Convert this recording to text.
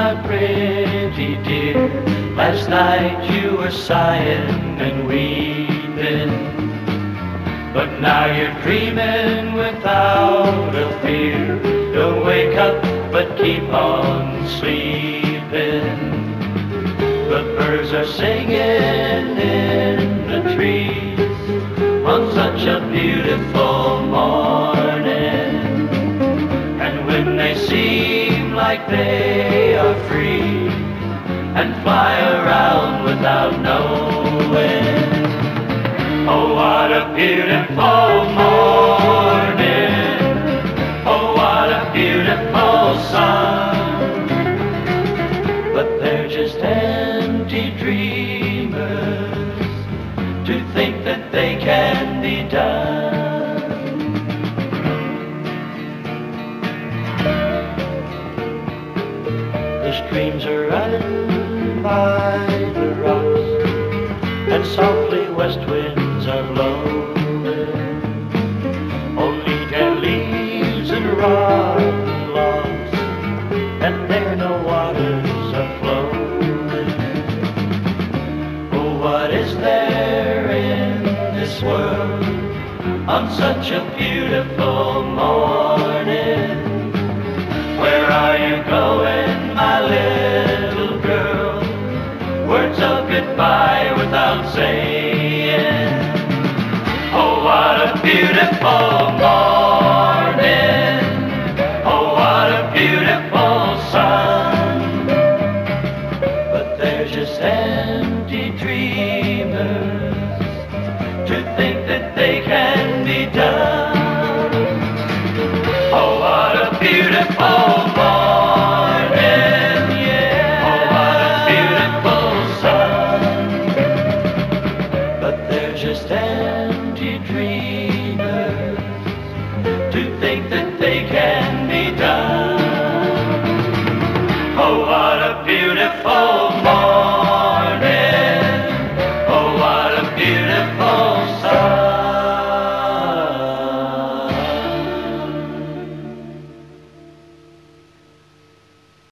my pretty dear. Last night you were sighing and weeping, but now you're dreaming without a fear. Don't wake up, but keep on sleeping. The birds are singing in the trees on such a beautiful morning. And when they seem like they are free and fly around without knowing, oh, what a beautiful morning. Oh, what a beautiful sun. But they're just empty dreamers to think that they can be done. The streams are running by the rocks, and softly west winds are blowing. Only dead leaves and rotten logs, and there no waters are flowing. Oh, what is there in this world on such a beautiful morning? Where are you going, my little girl? Words of goodbye without saying. Oh, what a beautiful morning. Oh, what a beautiful sun. But they're just empty dreamers to think that they can be done. Oh, what a beautiful morning, yeah. Oh, what a beautiful sun. But they're just empty dreamers to think that they can